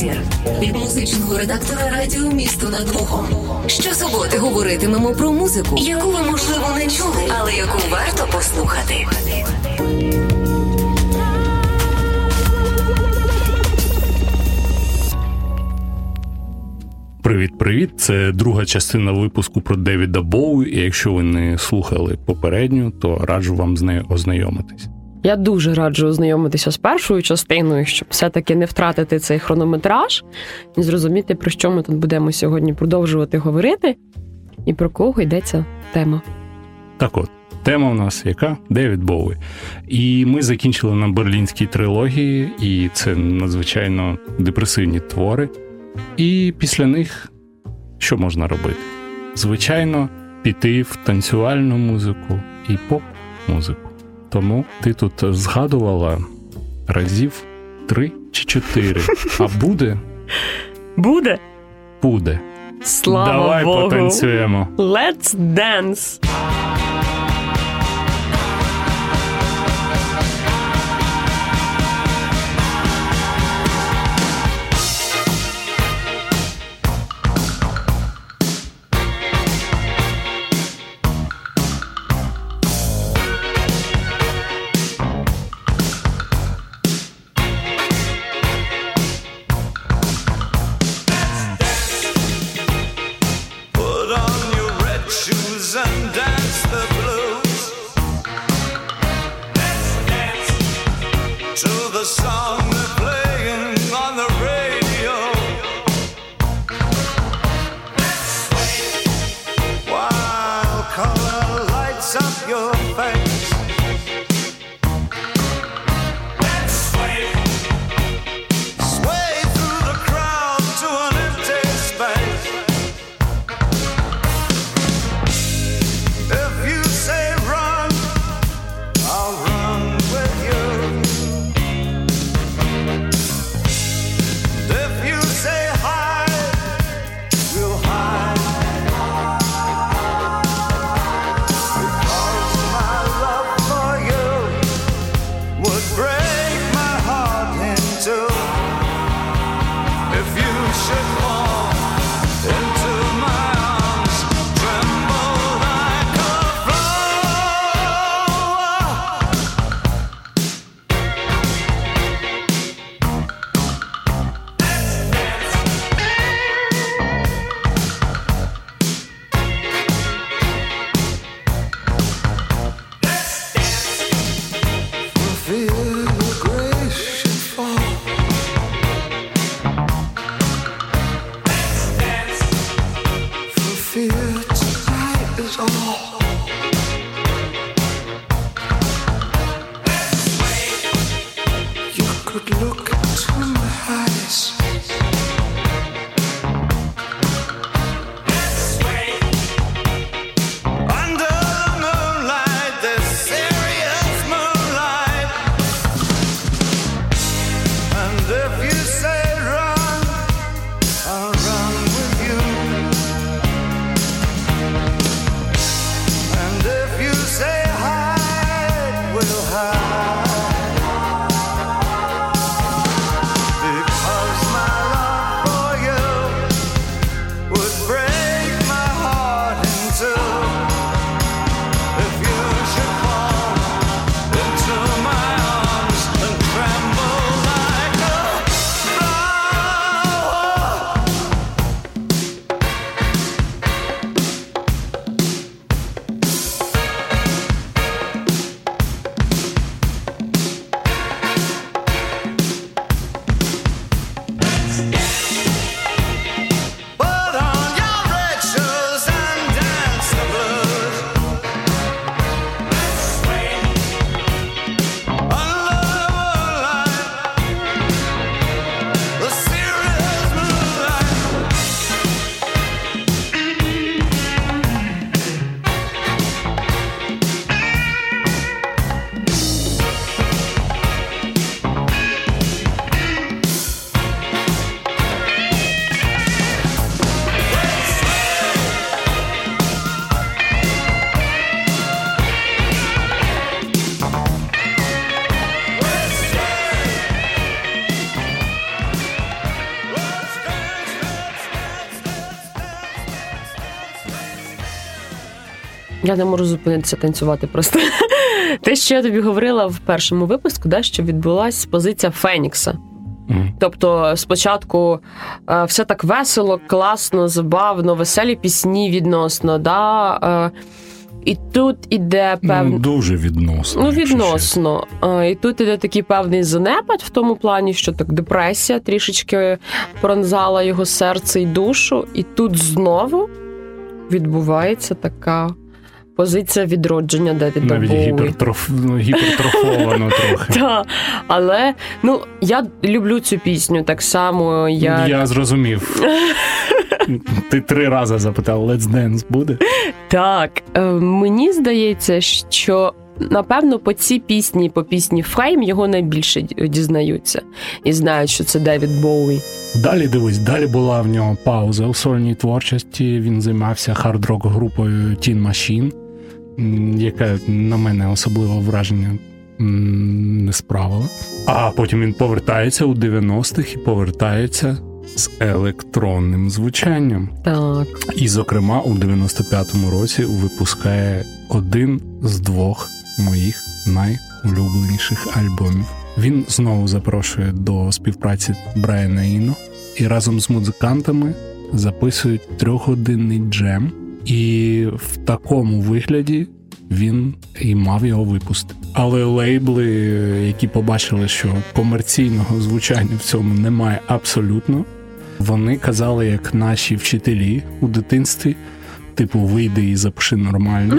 простір від музичного редактора радіо «Місто над Богом». Щосуботи говоритимемо про музику, яку ви, можливо, не чули, але яку варто послухати. Привіт-привіт! Це друга частина випуску про Девіда Боуі, і якщо ви не слухали попередню, то раджу вам з нею ознайомитись. Я дуже раджу ознайомитися з першою частиною, щоб все-таки не втратити цей хронометраж і зрозуміти, про що ми тут будемо сьогодні продовжувати говорити і про кого йдеться тема. Так от, тема у нас яка? Девід Боуі. І ми закінчили на берлінській трилогії, і це надзвичайно депресивні твори. І після них що можна робити? Звичайно, піти в танцювальну музику і поп-музику. Тому ти тут згадувала разів 3 чи 4. А буде? Буде? Буде. Слава Давай Богу. потанцюємо. Let's dance! Because my Я не можу зупинитися танцювати просто. Те, що я тобі говорила в першому випуску, що відбулась позиція Фенікса. Тобто спочатку все так весело, класно, забавно, веселі пісні відносно, і тут іде певний... Дуже відносно. Відносно. І тут іде такий певний занепад в тому плані, що так депресія трішечки пронзала його серце і душу, і тут знову відбувається така позиція відродження Девіда Боуі. Навіть гіпертрофовано трохи. Так, але, я люблю цю пісню так само, як... Я зрозумів. Ти 3 рази запитав, Let's Dance буде? Так, мені здається, що, напевно, по цій пісні, по пісні Fame, його найбільше дізнаються і знають, що це Девід Боуі. Далі була в нього пауза у сольній творчості, він займався хард-рок групою Teen Machine, яка на мене особливо враження не справила. А потім він повертається у 90-х і повертається з електронним звучанням. Так. І, зокрема, у 95-му році випускає один з 2 моїх найулюбленіших альбомів. Він знову запрошує до співпраці Брайана Іно і разом з музикантами записують 3-годинний джем. І в такому вигляді він і мав його випустити. Але лейбли, які побачили, що комерційного звучання в цьому немає абсолютно, вони казали, як наші вчителі у дитинстві, вийди і запиши нормально.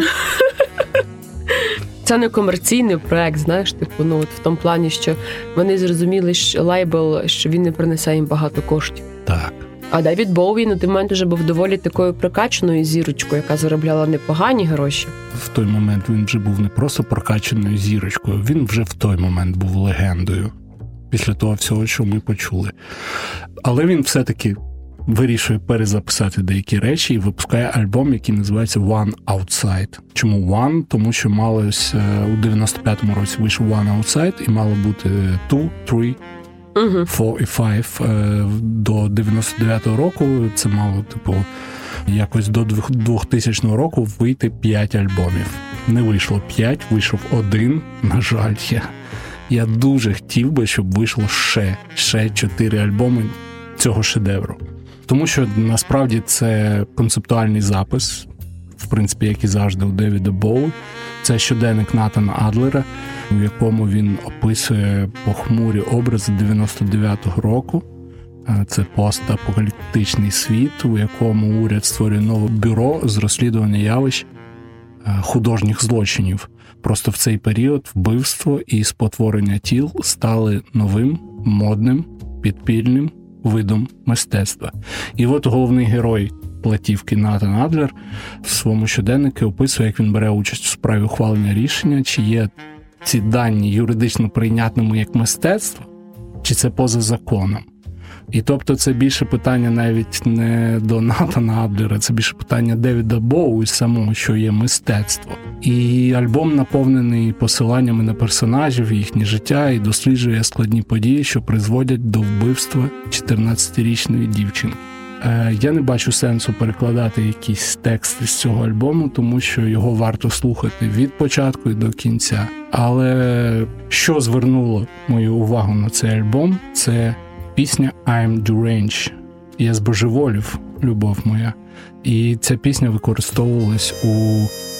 Це не комерційний проект, знаєш, в тому плані, що вони зрозуміли, що лейбл, що він не принесе їм багато коштів. Так. А Девід Боуі на той момент вже був доволі такою прокачаною зірочкою, яка заробляла непогані гроші. В той момент він вже був не просто прокачаною зірочкою, він вже в той момент був легендою. Після того всього, що ми почули. Але він все-таки вирішує перезаписати деякі речі і випускає альбом, який називається One Outside. Чому One? Тому що малось у 95-му році вийшов One Outside і мало бути 2, 3, 4 і 5 до 99-го року. Це мало, якось до 2000 року вийти 5 альбомів. Не вийшло 5, вийшов 1. На жаль, я дуже хотів би, щоб вийшло ще 4 альбоми цього шедевру. Тому що, насправді, це концептуальний запис, в принципі, як і завжди у Девіда Боуі. Це щоденник Натана Адлера, у якому він описує похмурі образи 99-го року. Це постапокаліптичний світ, у якому уряд створює нове бюро з розслідування явищ художніх злочинів. Просто в цей період вбивство і спотворення тіл стали новим, модним, підпільним видом мистецтва. І от головний герой платівки Натан Адлер в своєму щоденнику описує, як він бере участь у справі ухвалення рішення, чи є ці дані юридично прийнятними як мистецтво, чи це поза законом. І тобто це більше питання навіть не до Натана Адлера, це більше питання Девіда Боуі самого, що є мистецтво. І альбом наповнений посиланнями на персонажів, їхнє життя і досліджує складні події, що призводять до вбивства 14-річної дівчинки. Я не бачу сенсу перекладати якісь тексти з цього альбому, тому що його варто слухати від початку і до кінця. Але що звернуло мою увагу на цей альбом, це пісня «I'm deranged». «Я збожеволів, любов моя». І ця пісня використовувалась у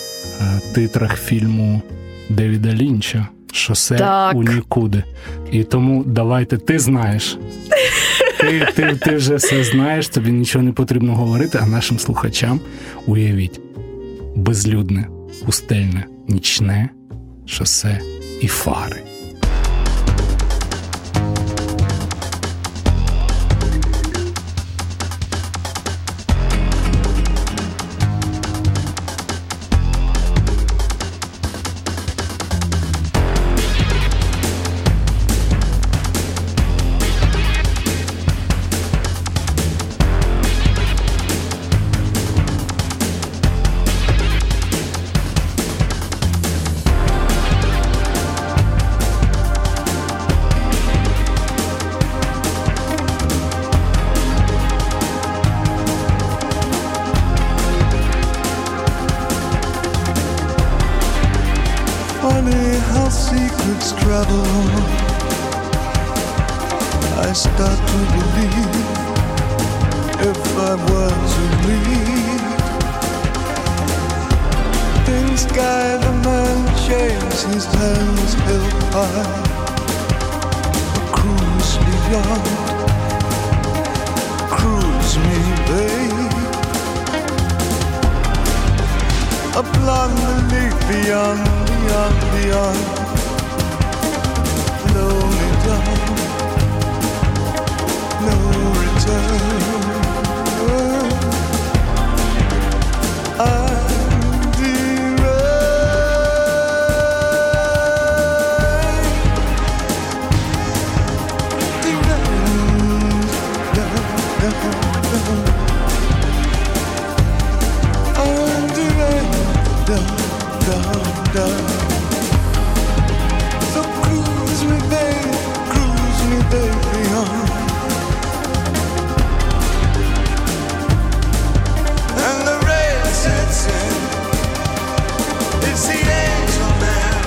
титрах фільму Девіда Лінча «Шосе у нікуди». І тому давайте, ти знаєш. Ти вже все знаєш, тобі нічого не потрібно говорити, а нашим слухачам уявіть. Безлюдне, пустельне, нічне, шосе і фари. travel on, I start to believe if I was to leave, in sky the man shaves his hands held high, a cruise beyond, cruise me, babe, a blonde beneath beyond, beyond, beyond, blow me down, no return. So cruise me, baby, beyond. And the rain sets in. It's the angel man.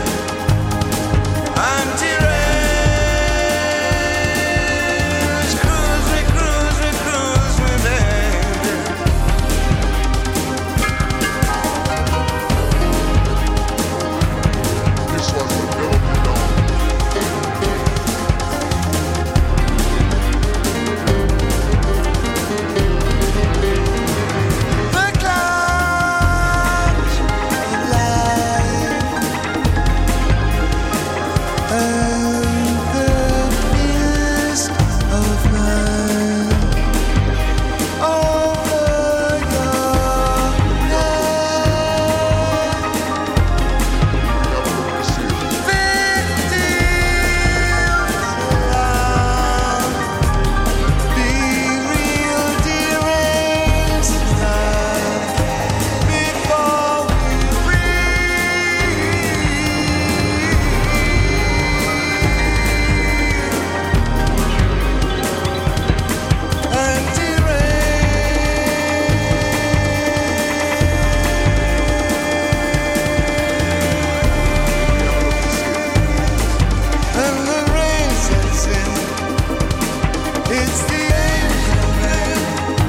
Anti-rain. Cruise me, baby. This one will never be done. The clouds of light and the mist of night over your head. Victims around, be real deranged tonight before we and the rain sets in. It's the angel man.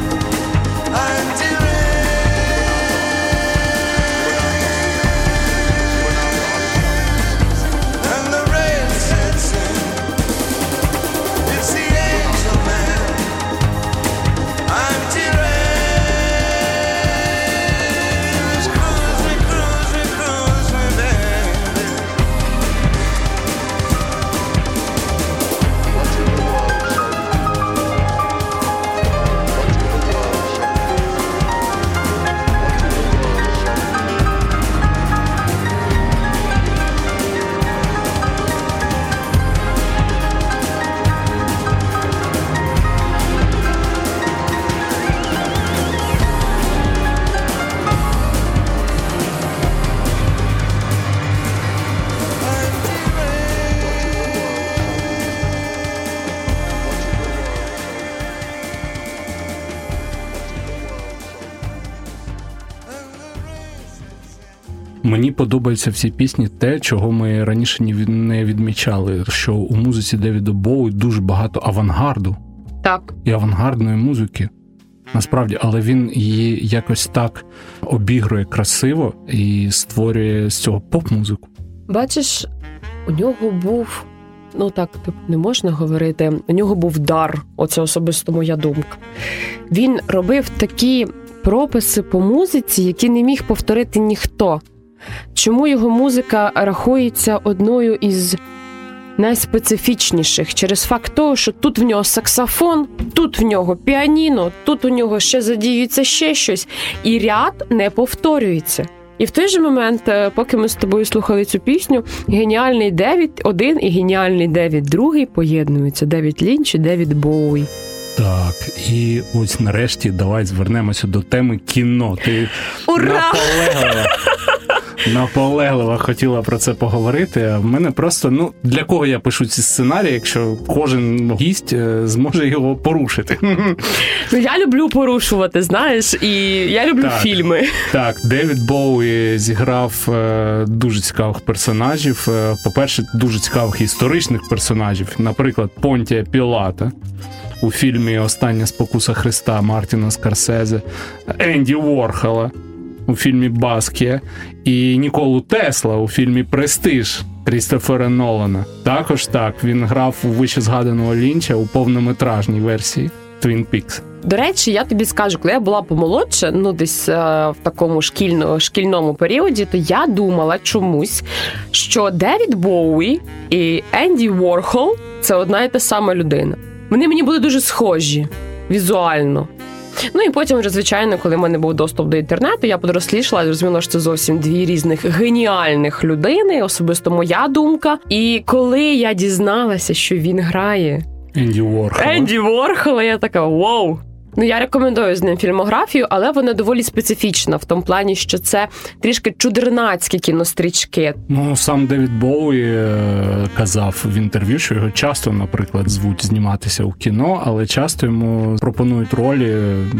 And the rain sets in. It's the angel man. Cruise me, baby. Мені подобається в цій пісні те, чого ми раніше не відмічали, що у музиці Девіда Боуі дуже багато авангарду. Так. І авангардної музики. Насправді, але він її якось так обігрує красиво і створює з цього поп-музику. Бачиш, у нього був, не можна говорити, у нього був дар, оце особисто моя думка. Він робив такі прописи по музиці, які не міг повторити ніхто. Чому його музика рахується одною із найспецифічніших? Через факт того, що тут в нього саксофон, тут в нього піаніно, тут у нього ще задіюється ще щось, і ряд не повторюється. І в той же момент, поки ми з тобою слухали цю пісню, геніальний Девід один і геніальний Девід другий поєднуються. Девід Лінч і Девід Боуі. Так, і ось нарешті давай звернемося до теми кіно. Ти Ура! наполегла. наполегливо хотіла про це поговорити. А в мене просто, для кого я пишу ці сценарії, якщо кожен гість зможе його порушити? Я люблю порушувати, знаєш, і я люблю фільми. Так, Девід Боуі зіграв дуже цікавих персонажів. По-перше, дуже цікавих історичних персонажів. Наприклад, Понтія Пілата у фільмі «Остання спокуса Христа» Мартіна Скорсезе, Енді Уорхола у фільмі «Баскія» і Ніколу Тесла у фільмі «Престиж» Крістофера Нолана. Також він грав у вище згаданого Лінча у повнометражній версії «Твін Пікс». До речі, я тобі скажу, коли я була помолодша, десь в такому шкільному періоді, то я думала чомусь, що Девід Боуі і Енді Уорхол – це одна і та сама людина. Вони мені були дуже схожі візуально. І потім вже, звичайно, коли в мене був доступ до інтернету, я подорослішала, зрозуміла, що це зовсім дві різних геніальних людини, особисто моя думка. І коли я дізналася, що він грає Енді Уорхола, я така, вау! Я рекомендую з ним фільмографію, але вона доволі специфічна в тому плані, що це трішки чудернацькі кінострічки. Сам Девід Боуі казав в інтерв'ю, що його часто, наприклад, звуть зніматися у кіно, але часто йому пропонують ролі,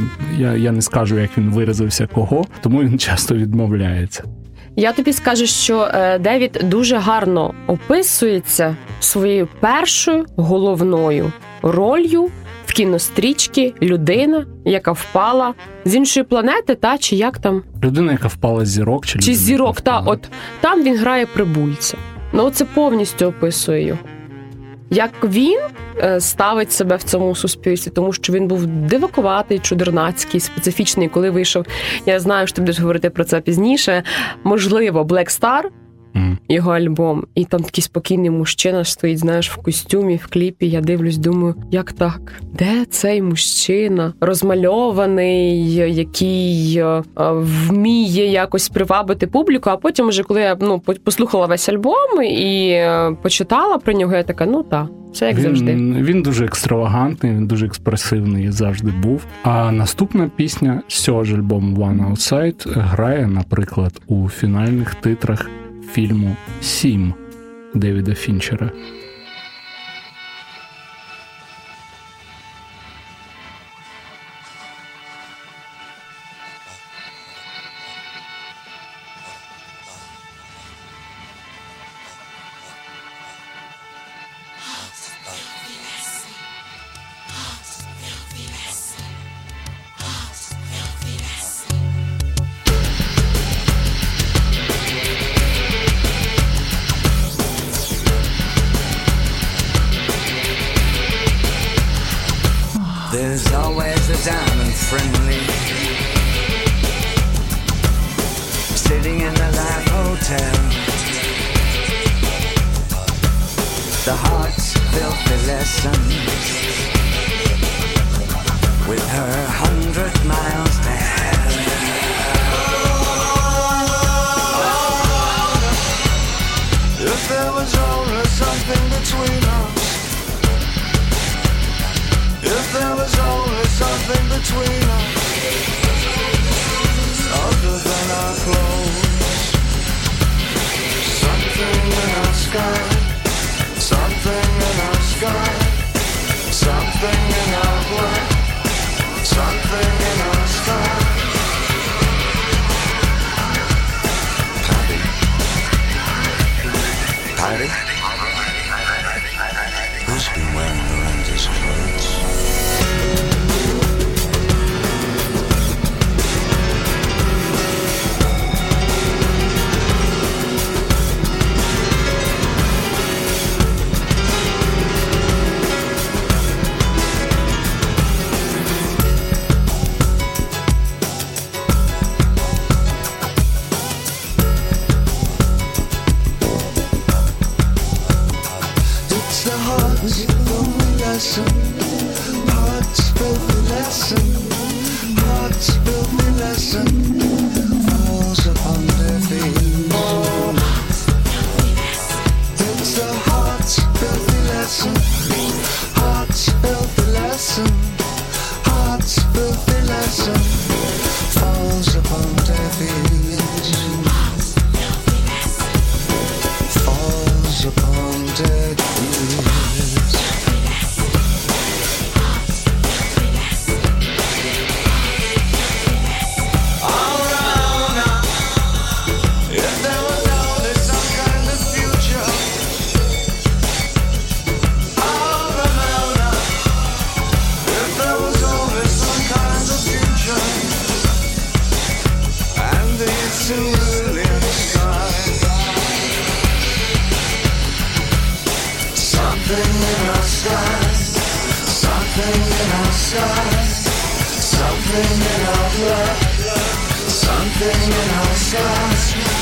я не скажу, як він виразився, кого, тому він часто відмовляється. Я тобі скажу, що Девід дуже гарно описується своєю першою головною ролью в кінострічці людина, яка впала з іншої планети, чи як там? Людина, яка впала з зірок. Чи зірок, от там він грає прибульця. Це повністю описує його. Як він ставить себе в цьому суспільстві, тому що він був дивакуватий, чудернацький, специфічний, коли вийшов, я знаю, що ти будеш говорити про це пізніше, можливо, Black Star, його альбом, і там такий спокійний мужчина стоїть, знаєш, в костюмі, в кліпі, я дивлюсь, думаю, як так? Де цей мужчина? Розмальований, який вміє якось привабити публіку, а потім вже, коли я послухала весь альбом і почитала про нього, я така, все як завжди. Він дуже екстравагантний, він дуже експресивний завжди був. А наступна пісня з цього ж альбому One Outside грає, наприклад, у фінальних титрах фільму «Сім» Девіда Фінчера. There's always a diamond friendly sitting in the Life Hotel. The heart's filthy lessons with her 100 miles to hell. If there was only something between us, if there was only something between us, other than our clothes, something in our sky, something in our sky, something in our blood, something in our sky. Patty? Who's been wearing Miranda's clothes? Something in our sky, something in our sky, something in our blood, something in our sky.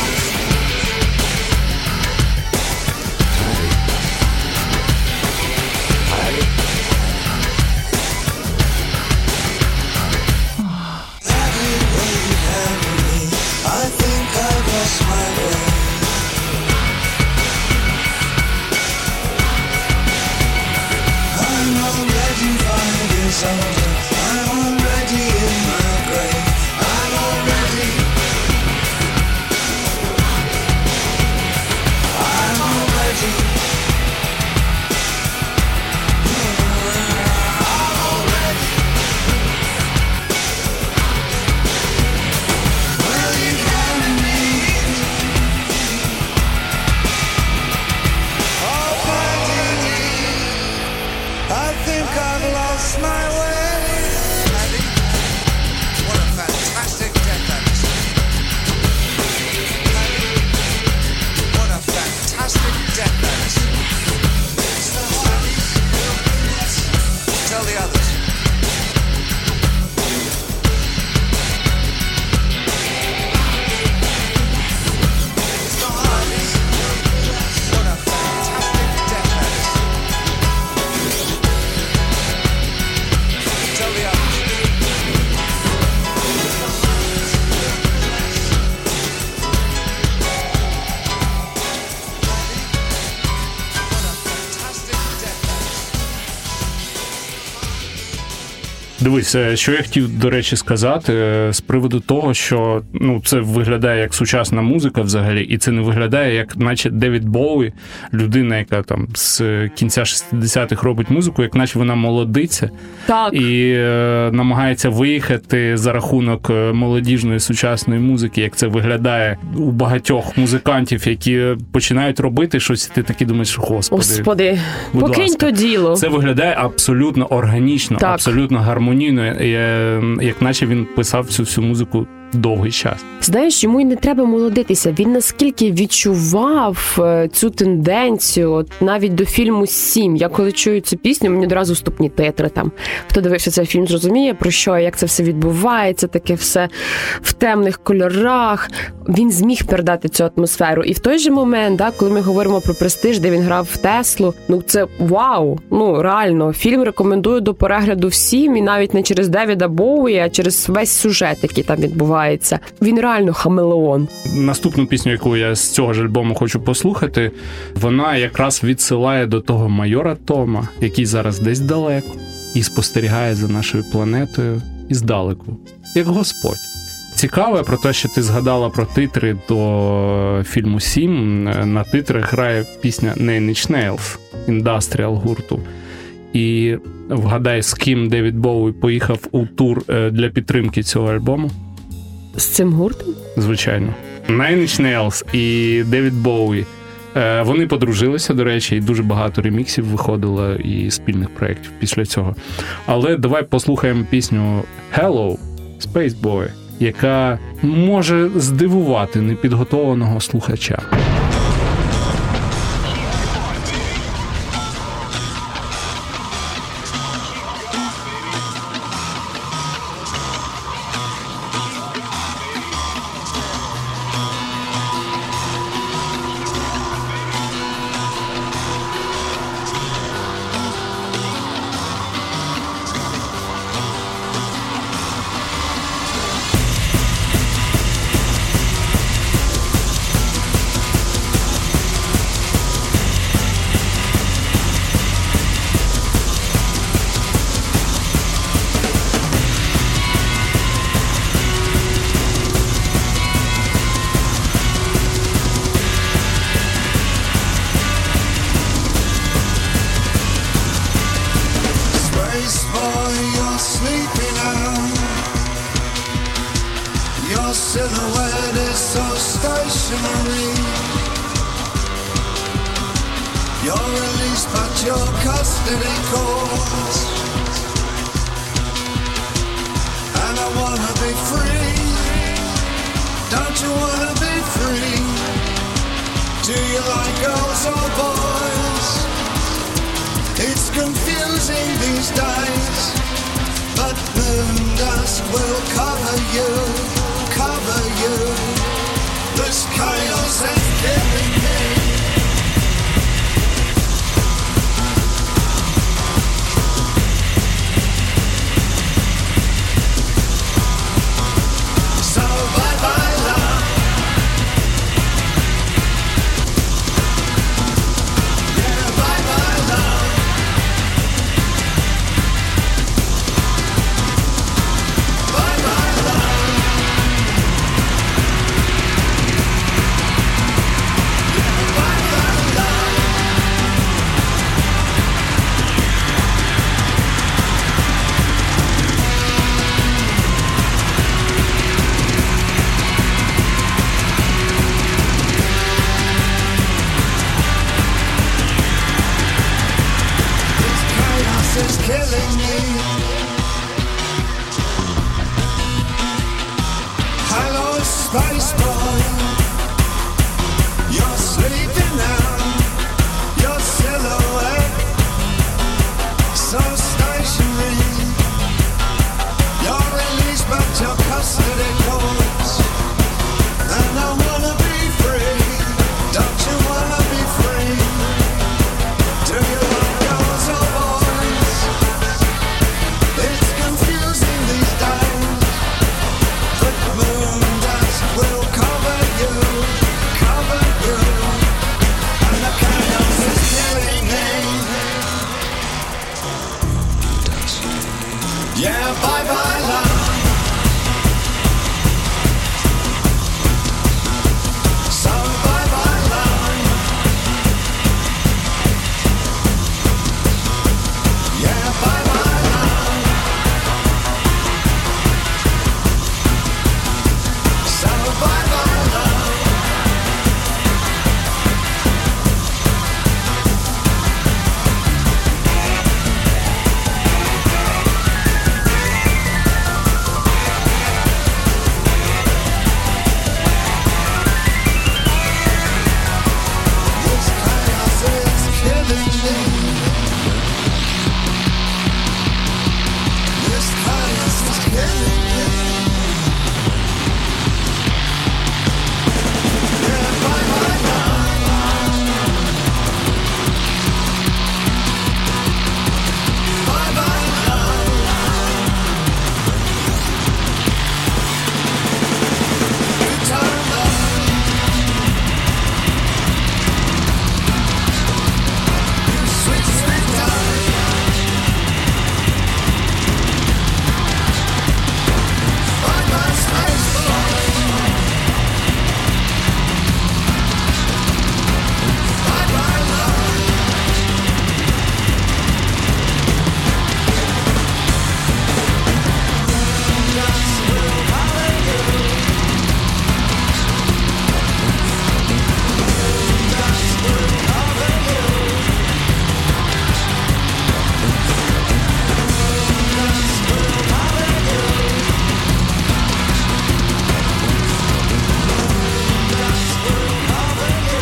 Дивись, що я хотів, до речі, сказати з приводу того, що це виглядає як сучасна музика взагалі, і це не виглядає як наче Девід Боуі, людина, яка там з кінця 60-х робить музику, як наче вона молодиця. Так. І намагається виїхати за рахунок молодіжної сучасної музики, як це виглядає у багатьох музикантів, які починають робити щось, і ти таки думаєш, господи, покинь то діло. Це виглядає абсолютно органічно, так. Абсолютно гармонійно, як наче він писав цю всю музику довгий час. Знаєш, йому й не треба молодитися. Він наскільки відчував цю тенденцію, от навіть до фільму «Сім». Я коли чую цю пісню, мені одразу вступні титри там. Хто дивився цей фільм, зрозуміє, про що, як це все відбувається, таке все в темних кольорах. Він зміг передати цю атмосферу. І в той же момент, коли ми говоримо про «Престиж», де він грав в Теслу, це вау! Реально, фільм рекомендую до перегляду всім, і навіть не через Девіда Боуї, а через весь сюжет, який там відбувається. Він реально хамелеон. Наступну пісню, яку я з цього ж альбому хочу послухати, вона якраз відсилає до того майора Тома, який зараз десь далеко і спостерігає за нашою планетою іздалеку, як Господь. Цікаве про те, що ти згадала про титри до фільму «Сім». На титрах грає пісня Nine Inch Nails, індастріал гурту. І вгадай, з ким Девід Боуі поїхав у тур для підтримки цього альбому? З цим гуртом? Звичайно. Nine Inch Nails і Девід Боуі. Вони подружилися, до речі, і дуже багато реміксів виходило і спільних проєктів після цього. Але давай послухаємо пісню «Hello, Space Boy», яка може здивувати непідготовленого слухача. silhouette is so stationary. You're released but your custody calls, and I wanna be free. Don't you wanna be free? Do you like girls or boys? confusing these days, but moon dust will cover you, cover you. This chaos is killing me. So bye bye love. Yeah, bye bye love. Bye bye love. Yeah, bye bye love. Chaos is killing me. Hello, space boy. You're sleeping now. Your silhouette so stationary. You're released, but your custody calls. And I wanna be free. Don't you wanna be free? Do you want girls or boys? It's confusing these days, but moon dust will cover you, and the chaos is killing me. Yeah, bye bye love. So bye bye love. Yeah, bye bye love. So bye bye love. This chaos is killing me. This chaos is killing me. Yeah, bye bye love. Bye bye love. You turn love. You sweet, sweet darling. Bye bye space boy. Bye bye love. Dust will cover you. Dust will cover you. Dust will cover you. Dust will cover you.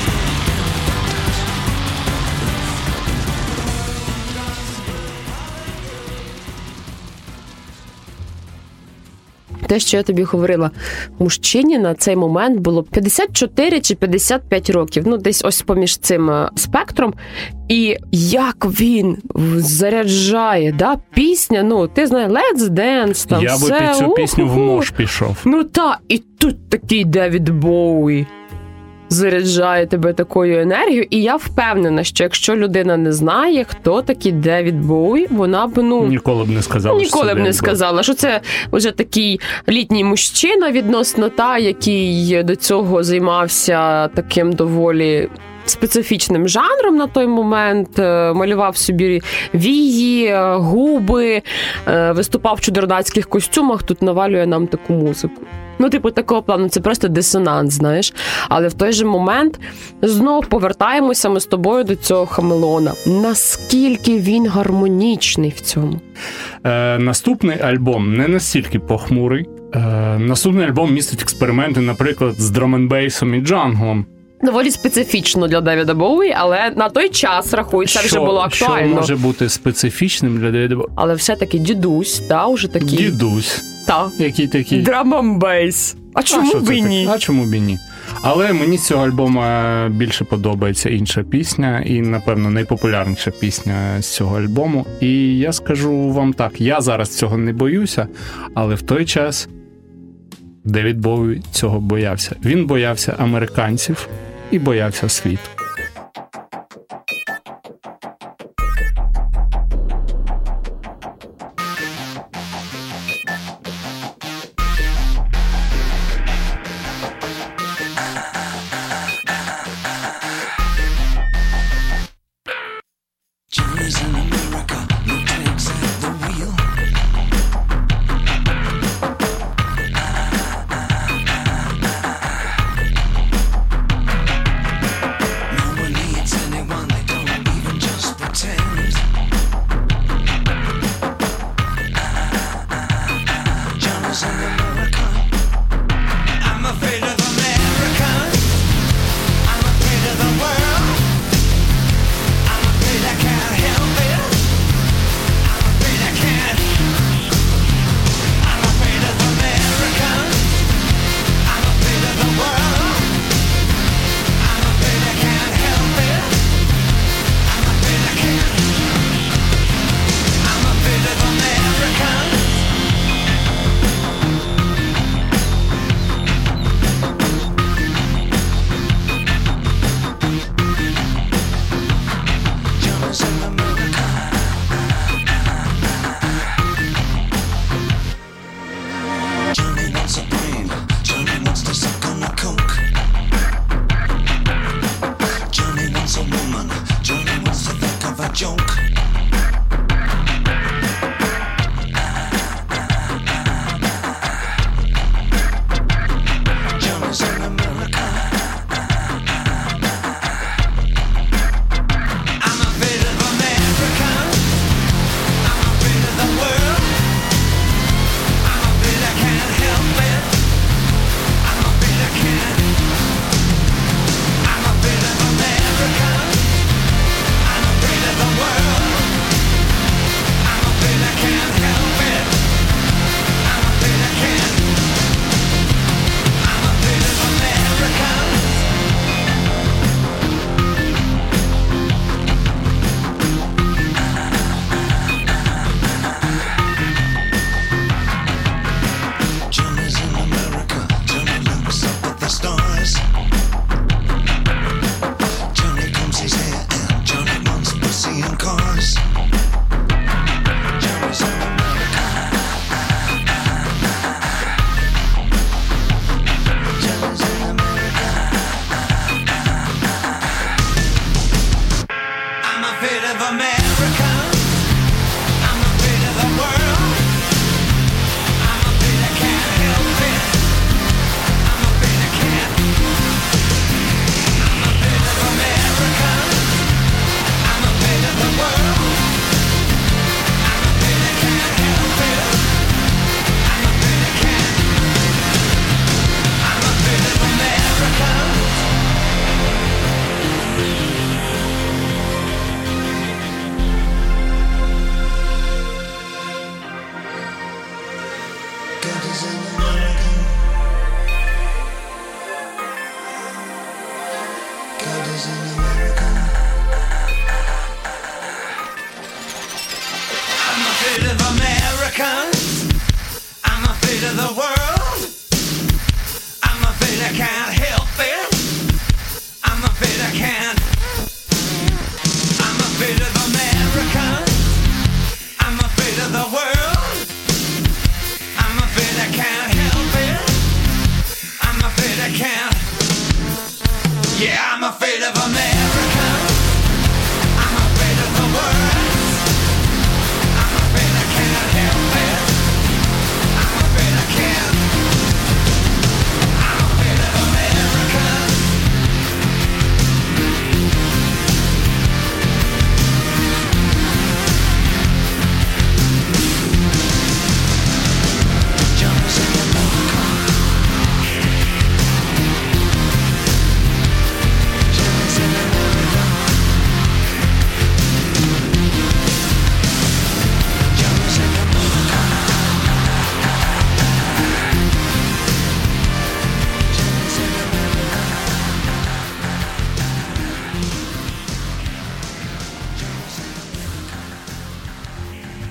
Те, що я тобі говорила, мужчині на цей момент було 54 чи 55 років, ну десь ось поміж цим спектром. І як він заряджає, да? Пісня, ну, ти знаєш, Let's Dance, там Я все. би під цю пісню в мож пішов. Ну та, і тут такий Девід Боуі заряджає тебе такою енергією. І я впевнена, що якщо людина не знає, хто такий Девід Боуі, вона б, ну... Ніколи б не сказала, що Ніколи це б не Девід Боуі. сказала, що це вже такий літній мужчина відносно та, який до цього займався таким доволі специфічним жанром на той момент, малював собі вії, губи, виступав в чудернацьких костюмах, тут навалює нам таку музику. Ну, типу, такого плану, це просто дисонанс, знаєш. Але в той же момент знов повертаємося ми з тобою до цього Хамелеона. Наскільки він гармонічний в цьому? Наступний альбом не настільки похмурий. Наступний альбом містить експерименти, наприклад, з драм-н-бейсом і джанглом. Доволі специфічно для Девіда Боуї, але на той час, рахується, вже було актуально. Що може бути специфічним для Девіда Боуї? Але все-таки дідусь, уже такий. Дідусь. Та. Який такий? Драм-н-бейс. А чому б і ні? А чому б і ні? Але мені з цього альбому більше подобається інша пісня, і, напевно, найпопулярніша пісня з цього альбому. І я скажу вам так, я зараз цього не боюся, але в той час Девід Боуі цього боявся. Він боявся американців і боявся світу. Johnny's in America, no tanks at the wheel. No one needs anyone, they don't even just pretend. Johnny's in America. I'm afraid of America. I'm afraid of the world. I'm afraid I can't help it. I'm afraid I can't. I'm afraid of America. I'm afraid of the world. I'm afraid I can't help it. I'm afraid I can't. I'm afraid of America. Johnny's in America. Johnny wants a brain. Johnny wants to suck on a coke. Johnny wants a woman. Johnny wants to think of a joke. Johnny's in America. I'm afraid of America. I'm afraid of the world. I'm afraid I can't help it. I'm afraid I can't. I'm afraid of America. I'm afraid of the world. I'm afraid I can't help it. I'm afraid I can't. I'm afraid of America. Johnny's in America. Johnny looks up at the stars. Johnny combs his hair and Johnny wants pussy and cars. Johnny's in America. Johnny's in America. I'm afraid of America. I'm afraid of the world. I'm afraid I can't help it. I'm afraid I can't. I'm afraid of America. I'm afraid of the world. I'm afraid I can't help it. I'm afraid I can't. I'm afraid of America. God is in America. God is in America. I'm afraid of America. I'm afraid of the world. I'm afraid I can't help it. I'm afraid I can't. I'm afraid of America. I'm afraid of the world. I'm afraid I can't help it. I'm afraid I can't. Yeah, I'm afraid of America. I'm afraid of the world. I'm afraid I can't help it. I'm afraid I can't. I'm afraid of America.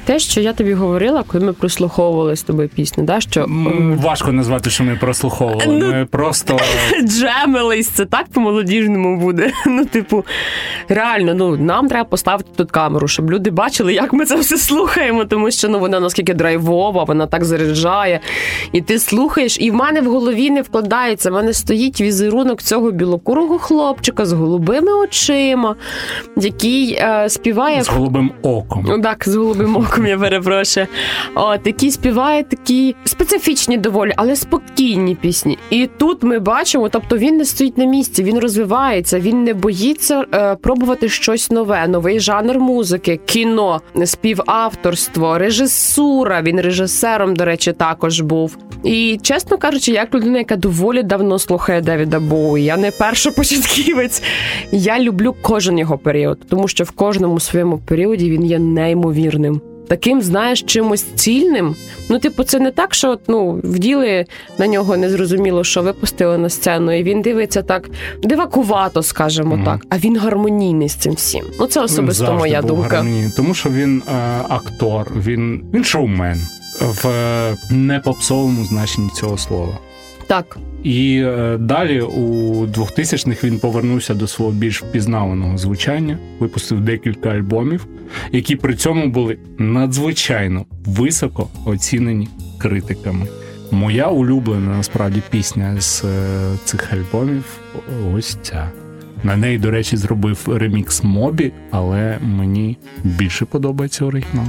те, що я тобі говорила, коли ми прослуховували з тобою пісню, да, що... Важко назвати, що ми прослуховували. Ми просто... Джемились, це так по-молодіжному буде. Ну, типу, реально, нам треба поставити тут камеру, щоб люди бачили, як ми це все слухаємо, тому що, вона наскільки драйвова, вона так заряджає. І ти слухаєш, і в мене в голові не вкладається, в мене стоїть візерунок цього білокурого хлопчика з голубими очима, який співає... З голубим оком. Так, з голубим оком, я перепрошую. Який співає такі специфічні доволі, але спокійні пісні. І тут ми бачимо, тобто він не стоїть на місці, він розвивається, він не боїться пробувати щось нове, новий жанр музики, кіно, співавторство, режисура. Він режисером, до речі, також був. І, чесно кажучи, як людина, яка доволі давно слухає Девіда Боуї, я не першопочатківець, я люблю кожен його період, тому що в кожному своєму періоді він є неймовірним. Таким, знаєш, чимось цільним. Це не так, що вділи на нього незрозуміло, що випустили на сцену, і він дивиться так дивакувато, скажімо так, а він гармонійний з цим всім. Це особисто моя думка. Гармонійний, тому що він актор, він шоумен в непопсовому значенні цього слова. Так. І далі у 2000-х він повернувся до свого більш впізнаваного звучання, випустив декілька альбомів, які при цьому були надзвичайно високо оцінені критиками. Моя улюблена, насправді, пісня з цих альбомів ось ця. На неї, до речі, зробив ремікс Мобі, але мені більше подобається оригінал.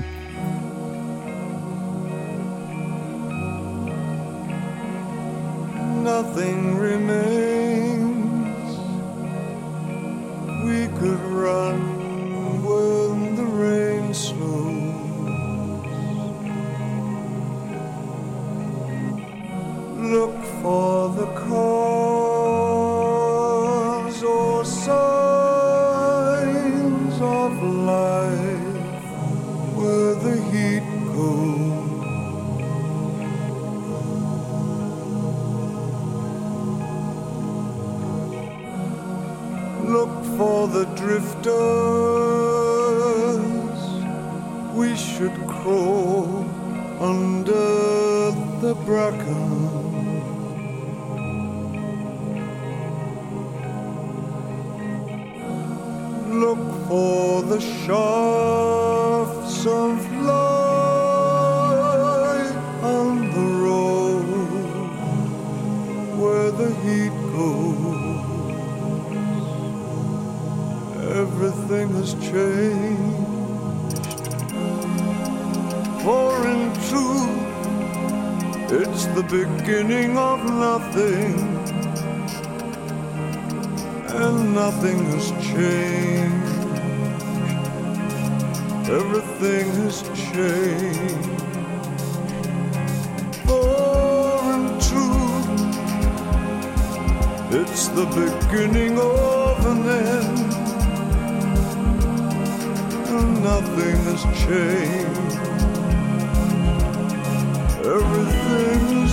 Nothing remains. We could run when the rain slows. Look for the cause or signs of life where the heat goes. Look for the drifters. We should crawl under the bracken. Look for the shafts of light on the road where the heat goes. Everything has changed, for in truth it's the beginning of nothing, and nothing has changed. Everything has changed, for in truth it's the beginning of an end. Nothing has changed. Everything has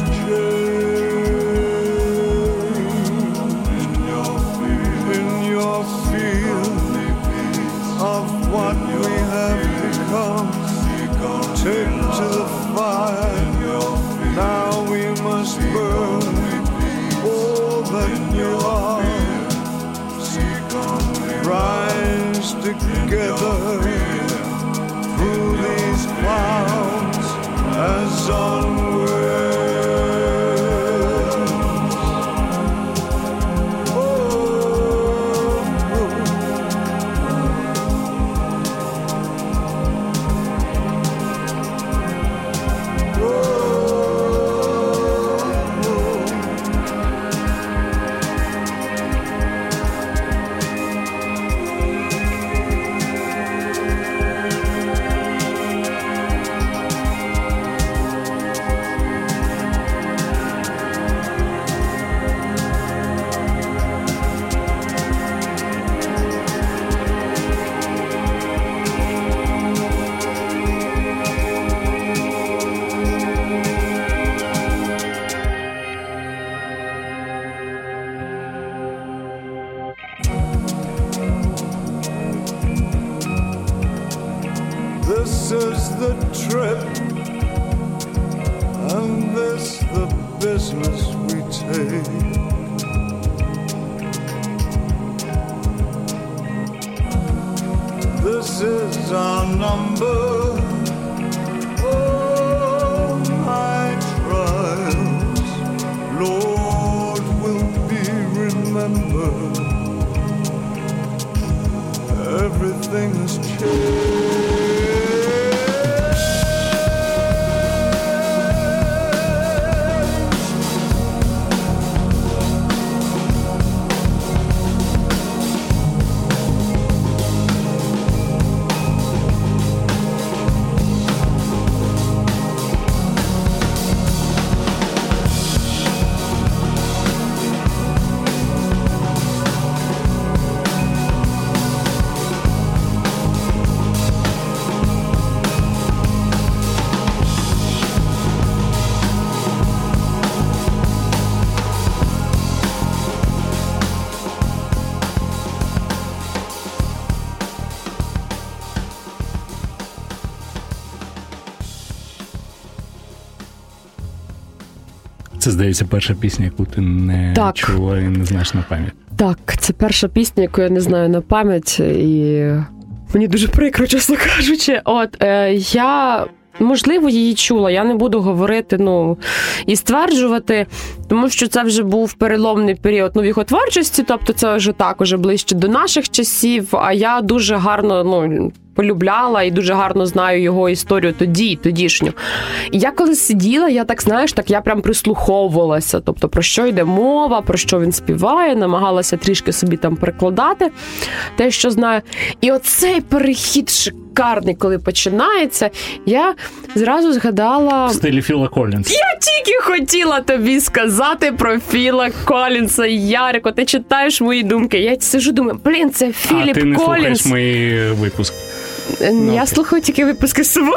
changed. In your field of what we have become, take to the fire. Now we must burn all that you are. Rise together through these clouds as onwards. This is the trip, and this the business we take. This is our number. Oh, my trials, Lord, will be remembered. Everything has changed. Це, здається, перша пісня, яку ти не чула і не знаєш на пам'ять. Так, це перша пісня, яку я не знаю на пам'ять, і мені дуже прикро, чесно кажучи. Я, можливо, її чула, я не буду говорити, і стверджувати, тому що це вже був переломний період в його творчості, тобто це вже так, уже ближче до наших часів, а я дуже гарно, полюбляла і дуже гарно знаю його історію тодішню. І я коли сиділа, я так, я прям прислуховувалася, тобто про що йде мова, про що він співає, намагалася трішки собі там перекладати те, що знаю. І оцей перехід шикарний, коли починається, я зразу згадала... В стилі Філа Коллінса. Я тільки хотіла тобі сказати про Філа Коллінса. Ярико, ти читаєш мої думки. Я сижу, думаю, це Філіп Коллінс. А ти не слухаєш мої випуски? Я слухаю тільки випуски з собою.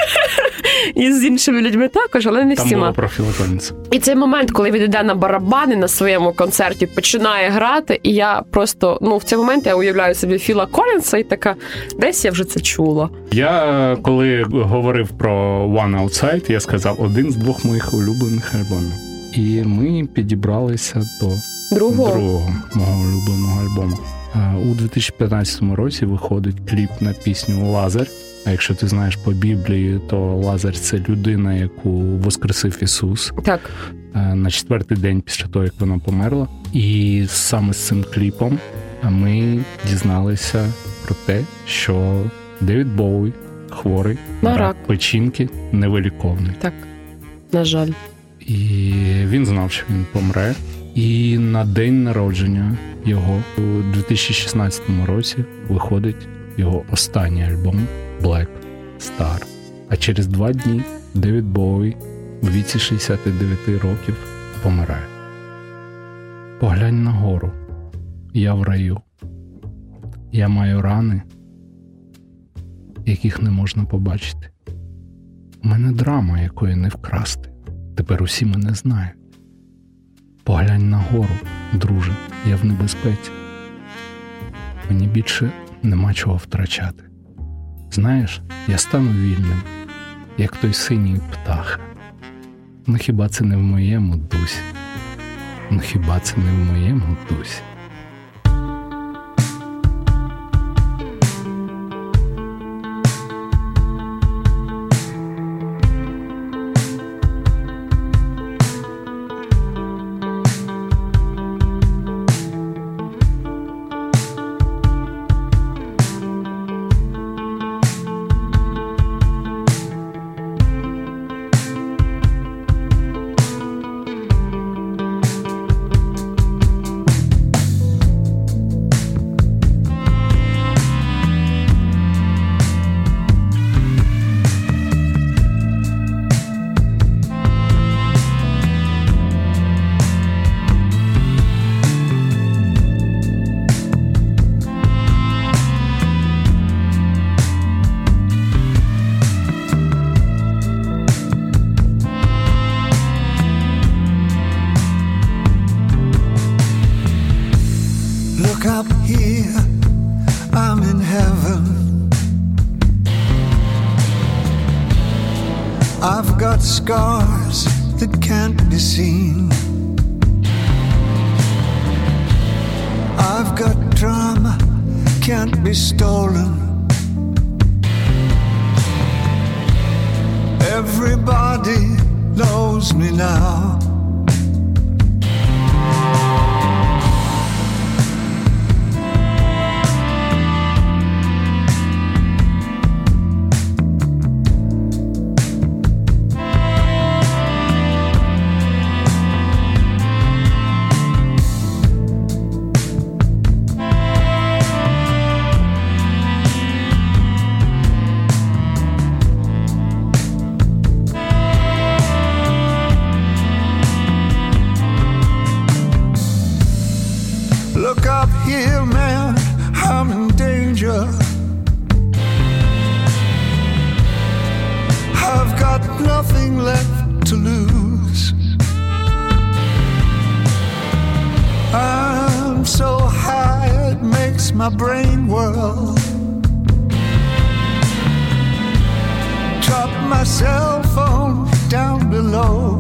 І з іншими людьми також, але не всіма. Там було про Філа Коллінса. І цей момент, коли він йде на барабани на своєму концерті, починає грати, і я просто, в цей момент я уявляю собі Філа Коллінса і така, десь я вже це чула. Я, коли говорив про One Outside, я сказав, один з двох моїх улюблених альбомів. І ми підібралися до другого мого улюбленого альбому. У 2015 році виходить кліп на пісню «Лазар». А якщо ти знаєш по Біблії, то Лазар – це людина, яку воскресив Ісус. Так. На 4-й день після того, як вона померла. І саме з цим кліпом ми дізналися про те, що Девід Боуі хворий на рак печінки, невиліковний. Так, на жаль. І він знав, що він помре. І на день народження його у 2016 році виходить його останній альбом Black Star. А через 2 дні Девід Боуі у віці 69 років помирає. Поглянь нагору. Я в раю. Я маю рани, яких не можна побачити. У мене драма, якої не вкрасти. Тепер усі мене знають. Поглянь нагору, друже, я в небезпеці. Мені більше нема чого втрачати. Знаєш, я стану вільним, як той синій птах. Хіба це не в моєму дусі? Хіба це не в моєму дусі? I've got scars that can't be seen. I've got drama, can't be stolen. Everybody knows me now. Look up here, man, I'm in danger. I've got nothing left to lose. I'm so high it makes my brain whirl. Drop my cell phone down below.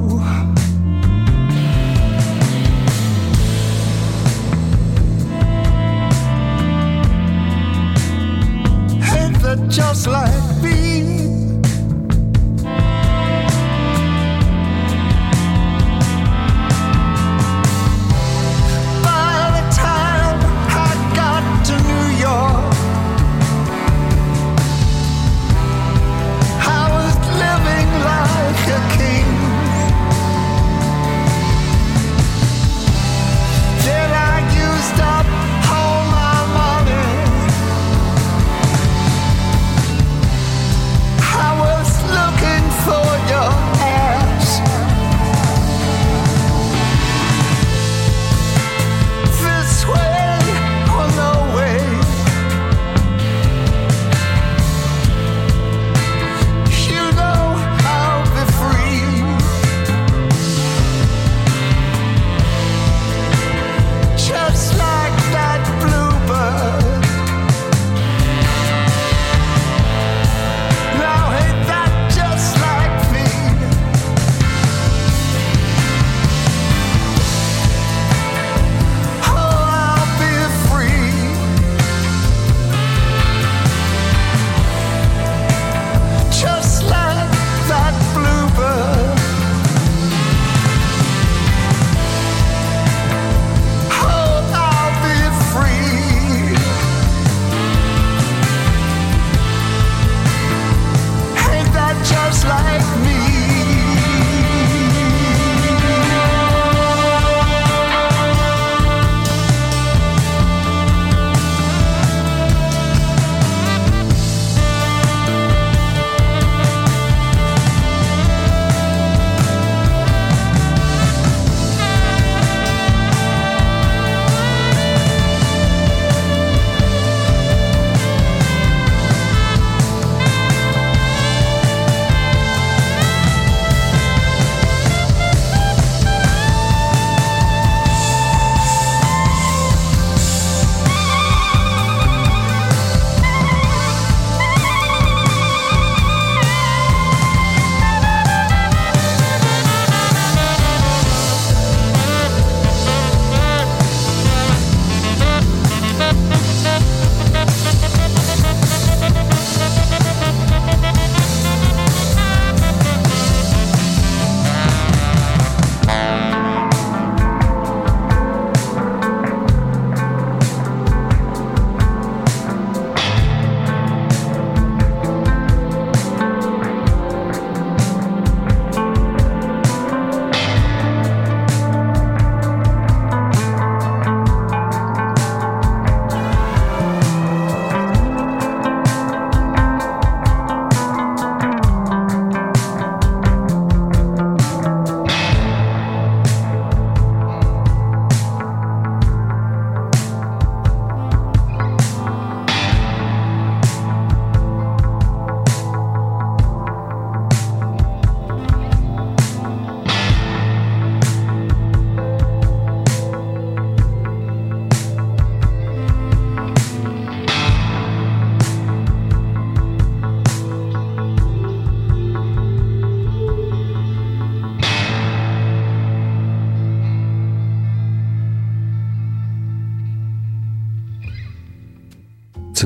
Just like me. By the time I got to New York, I was living like a king. Then I used up all my money.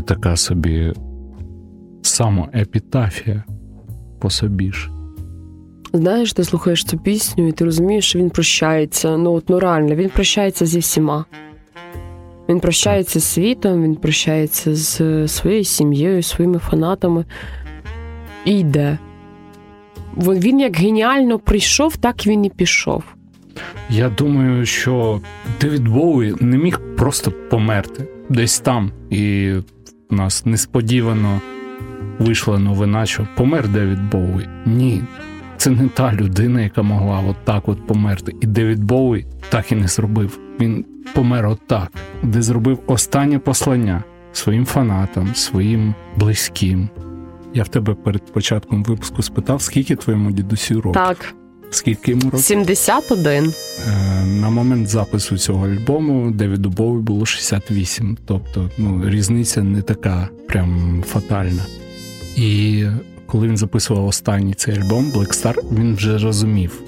така собі самоепітафія по собі ж. Знаєш, ти слухаєш цю пісню, і ти розумієш, що він прощається. Ну реально, він прощається зі всіма. Він прощається з світом, він прощається з своєю сім'єю, своїми фанатами. І йде. Він як геніально прийшов, так він і пішов. Я думаю, що Девід Боуі не міг просто померти десь там. І в нас несподівано вийшла новина, що помер Девід Боуі. Ні, це не та людина, яка могла отак от померти. І Девід Боуі так і не зробив. Він помер отак, де зробив останнє послання своїм фанатам, своїм близьким. Я в тебе перед початком випуску спитав, скільки твоєму дідусю років? Так. Скільки йому років? 71. На момент запису цього альбому Девіду Боуі було 68. Тобто, різниця не така прям фатальна. І коли він записував останній цей альбом, Black Star, він вже розумів.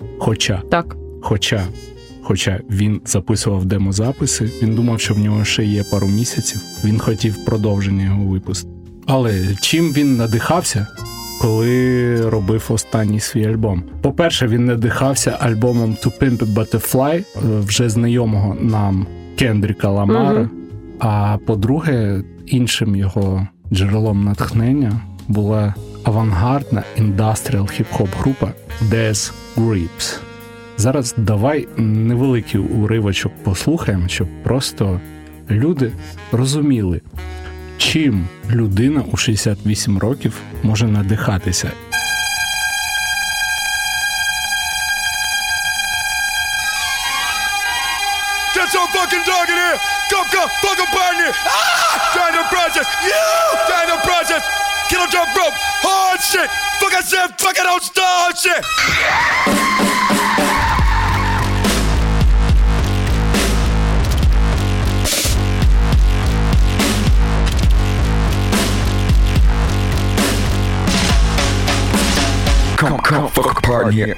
Хоча він записував демозаписи, він думав, що в нього ще є пару місяців, він хотів продовження його випустити. Але чим він надихався, коли робив останній свій альбом? По-перше, він надихався альбомом To Pimp a Butterfly, вже знайомого нам Кендріка Ламара. А по-друге, іншим його джерелом натхнення була авангардна індастріал хіп-хоп група Death Grips. Зараз давай невеликий уривочок послухаємо, щоб просто люди розуміли, чим людина у 68 років може надихатися. Get so fucking dark in here! Come, fuck up on you! Trying to process! Trying to process! Kill a jump rope! Hard shit! Fuck I said, fuck I don't start shit! Come, fuck apart in here.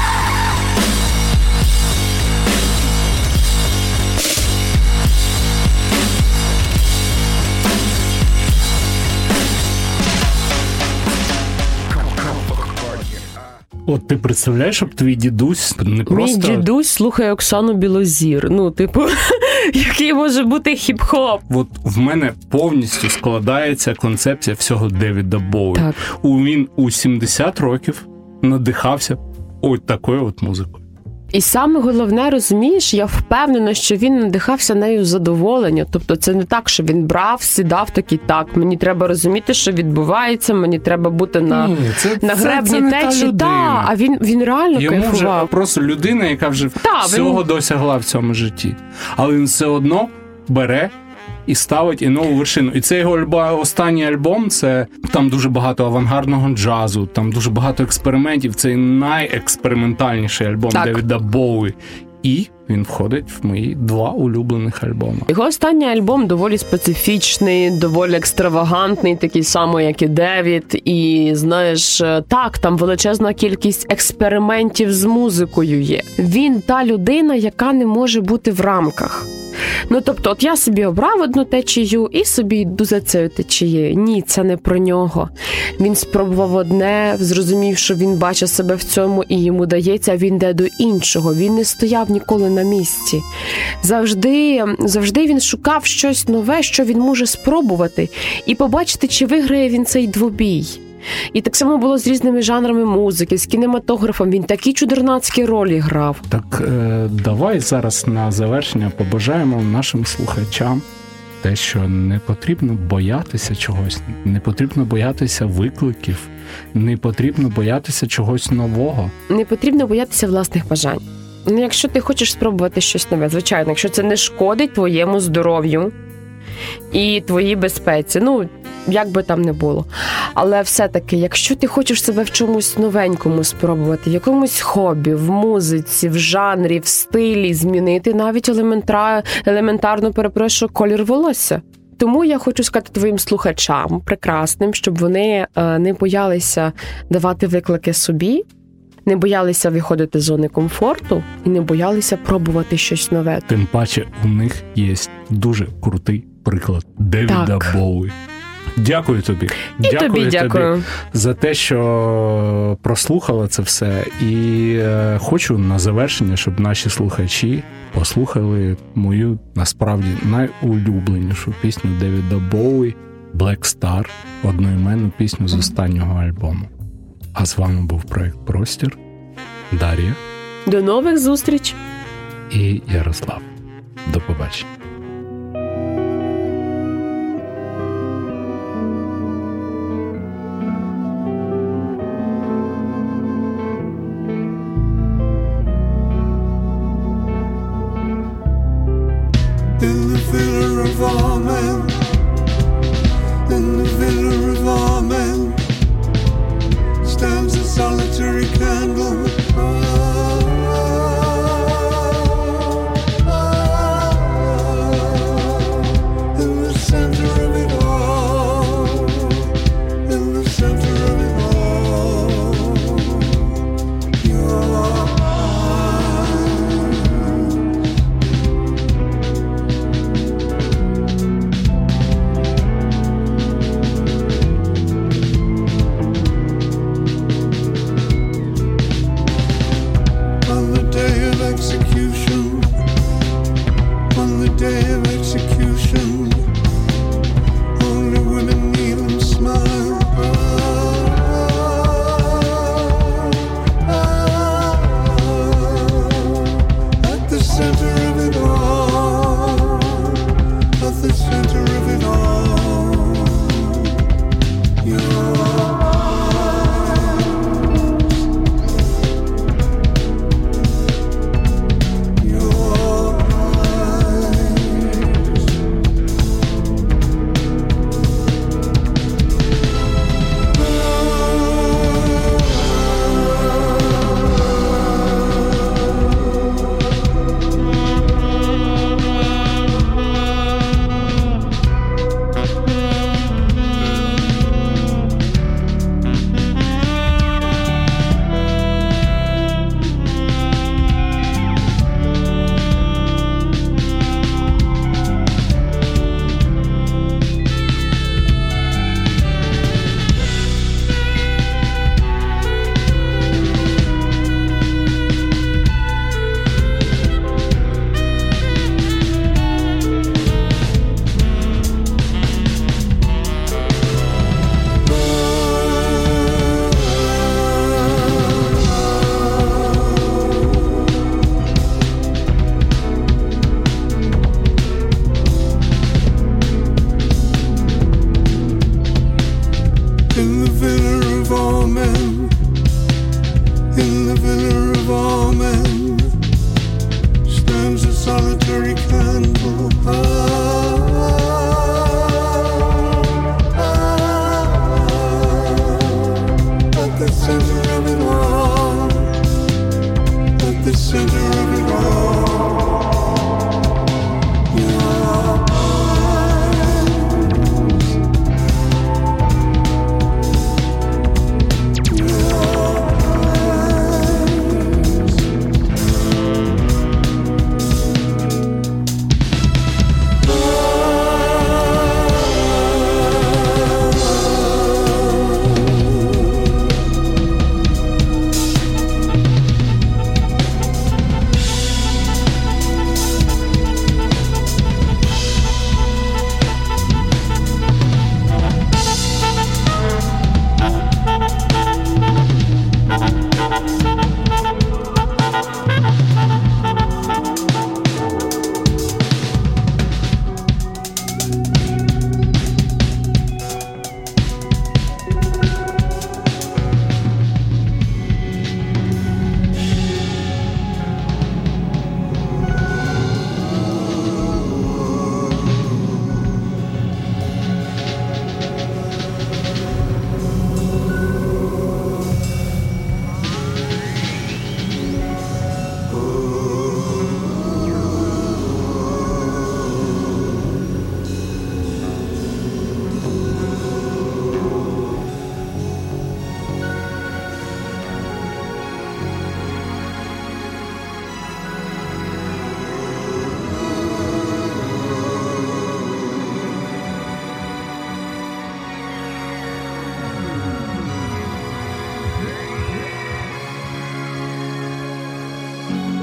От ти представляєш, щоб твій дідусь не просто... Мій дідусь слухає Оксану Білозір. Який може бути хіп-хоп? От в мене повністю складається концепція всього Девіда Боуі. Так. Він у 70 років надихався ось такою от музикою. І саме головне, розумієш, я впевнена, що він надихався нею з задоволення. Тобто це не так, що він брав, сідав такий, так, мені треба розуміти, що відбувається, мені треба бути на гребні течії. Так, а він реально йому кайфував. Вже просто людина, яка вже всього досягла в цьому житті. Але він все одно бере і ставить і нову вершину. І цей його останній альбом, це там дуже багато авангардного джазу, там дуже багато експериментів. Це найекспериментальніший альбом Девіда Боуі. І він входить в мої 2 улюблених альбоми. Його останній альбом доволі специфічний, доволі екстравагантний, такий самий, як і Девід. І, знаєш, так, там величезна кількість експериментів з музикою є. Він та людина, яка не може бути в рамках. Тобто, от я собі обрав одну течію і собі йду за цією течією. Ні, це не про нього. Він спробував одне, зрозумів, що він бачить себе в цьому і йому дається, а він йде до іншого. Він не стояв ніколи на місці. Завжди він шукав щось нове, що він може спробувати, і побачити, чи виграє він цей двобій. І так само було з різними жанрами музики, з кінематографом. Він такі чудернацькі ролі грав. Так, давай зараз на завершення побажаємо нашим слухачам те, що не потрібно боятися чогось, не потрібно боятися викликів, не потрібно боятися чогось нового. Не потрібно боятися власних бажань. Якщо ти хочеш спробувати щось нове, звичайно, якщо це не шкодить твоєму здоров'ю і твоїй безпеці, як би там не було. Але все-таки, якщо ти хочеш себе в чомусь новенькому спробувати, в якомусь хобі, в музиці, в жанрі, в стилі, змінити навіть елементарно, колір волосся. Тому я хочу сказати твоїм слухачам прекрасним, щоб вони не боялися давати виклики собі, не боялися виходити з зони комфорту і не боялися пробувати щось нове. Тим паче у них є дуже крутий приклад Девіда Боуі. Дякую тобі. Дякую за те, що прослухала це все. І хочу на завершення, щоб наші слухачі послухали мою, насправді, найулюбленішу пісню Девіда Боуі «Black Star», одноіменну пісню з останнього альбому. А з вами був проект «Простір», Дар'я. До нових зустріч. І Ярослав. До побачення. In the villa of our men, in the villa of our men, stands a solitary candle.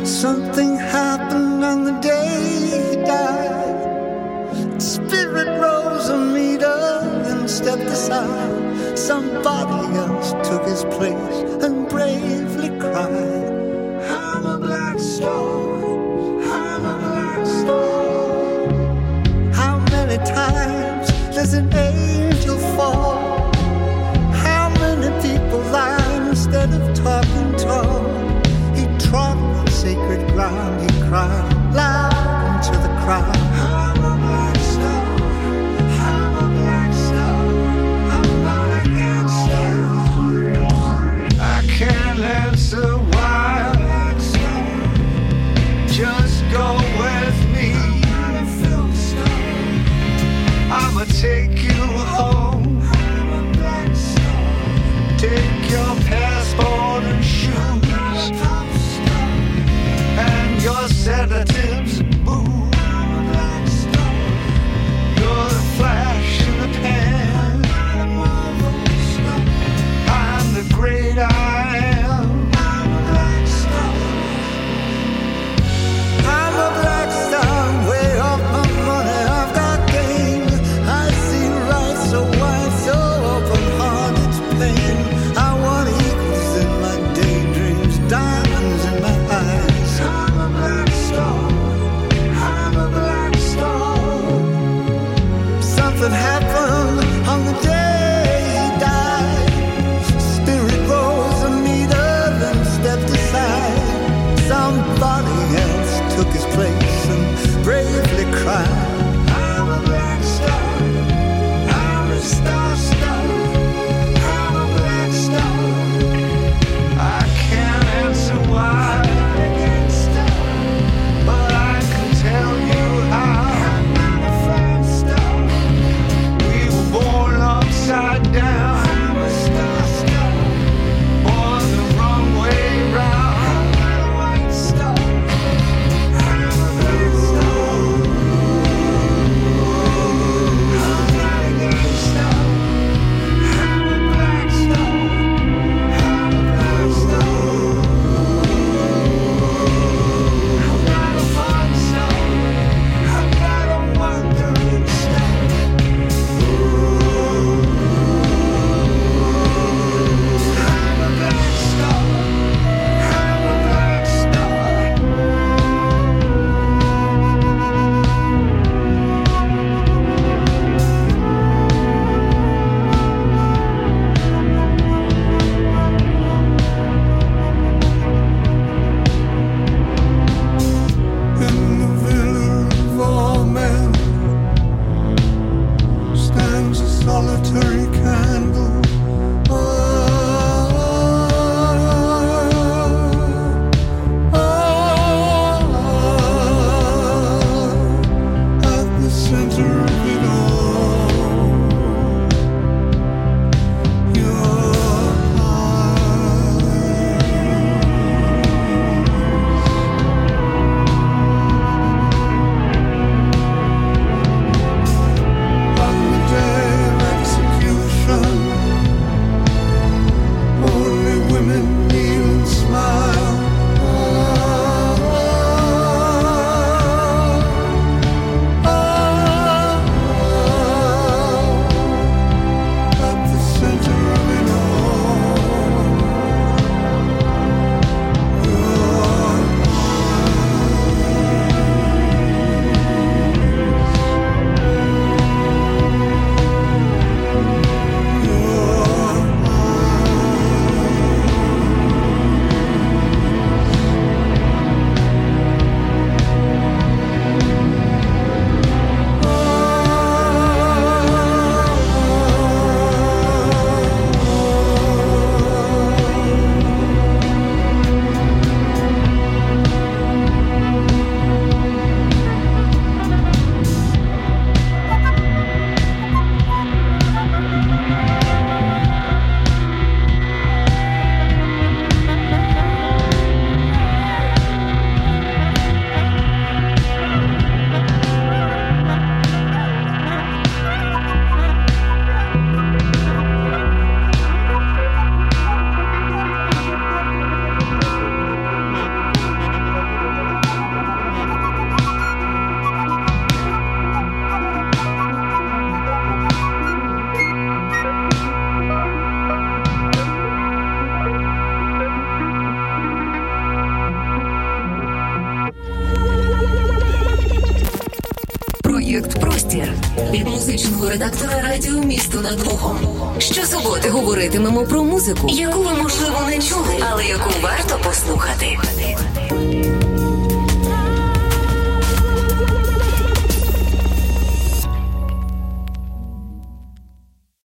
Something happened on the day he died. Spirit rose a meter and stepped aside. Somebody else took his place and bravely cried, I'm a black star, I'm a black star. How many times does an angel fall? How many people lie instead of talking tall? He trod on sacred ground, he cried loud into the crowd, I'm a black star, I'm a black star, I'm not a gangster. I can't answer why, just go with me. I'ma take you home. Take your passport and shoes and your sedatives, boo. You're the flash in the pan. I'm the great I am. I'm a black star, way off my money. I've got game. I see right so wide, so open heart, it's pain. I want equal проєкт «Простір» від музичного редактора радіо «Місто над Богом». Щосуботи говоритимемо про музику, яку ви, можливо, не чули, але яку варто послухати.